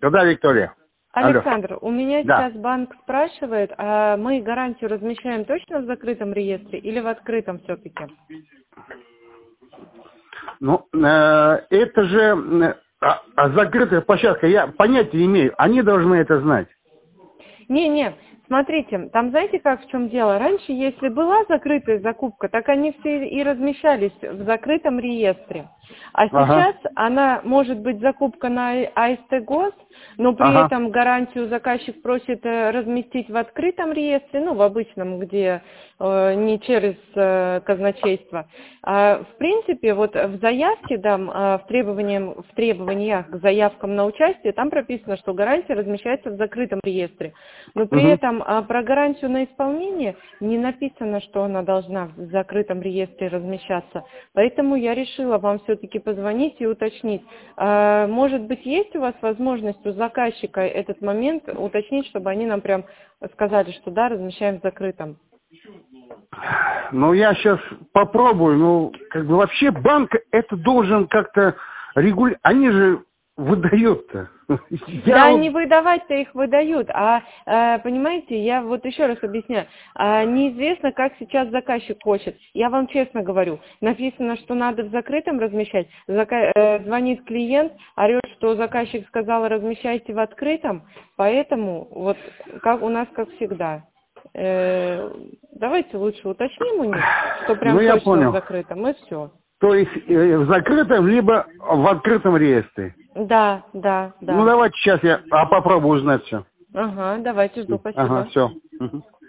Да, Виктория. Александр, у меня Да. сейчас банк спрашивает, а мы гарантию размещаем точно в закрытом реестре или в открытом все-таки? Ну, это же закрытая площадка, я понятия не имею, они должны это знать. Не, смотрите, там знаете, как в чем дело? Раньше, если была закрытая закупка, так они все и размещались в закрытом реестре. А Ага, сейчас она может быть закупка на АСТ ГОС, но при ага. этом гарантию заказчик просит разместить в открытом реестре, ну, в обычном, где не через казначейство. В принципе, вот в заявке, да, в требованиях к заявкам на участие, там прописано, что гарантия размещается в закрытом реестре. Но при Угу. этом про гарантию на исполнение не написано, что она должна в закрытом реестре размещаться. Поэтому я решила вам все-таки позвонить и уточнить. Может быть, есть у вас возможность у заказчика этот момент уточнить, чтобы они нам прям сказали, что да, размещаем в закрытом? Ну, я сейчас попробую, ну, как бы вообще банк это должен как-то регулировать. Они же выдают-то. Да, Я вот... не выдавать-то их выдают, понимаете, я вот еще раз объясняю, неизвестно, как сейчас заказчик хочет. Я вам честно говорю, написано, что надо в закрытом размещать, звонит клиент, орет, что заказчик сказал, размещайте в открытом, поэтому вот как у нас, как всегда. Давайте лучше уточним у них, что Ну, прям я точно в понял. закрытом, и все. То есть в закрытом, либо в открытом реестре. Да. Ну, давайте сейчас я попробую узнать все. Ага, давайте, жду, Ага, спасибо. все.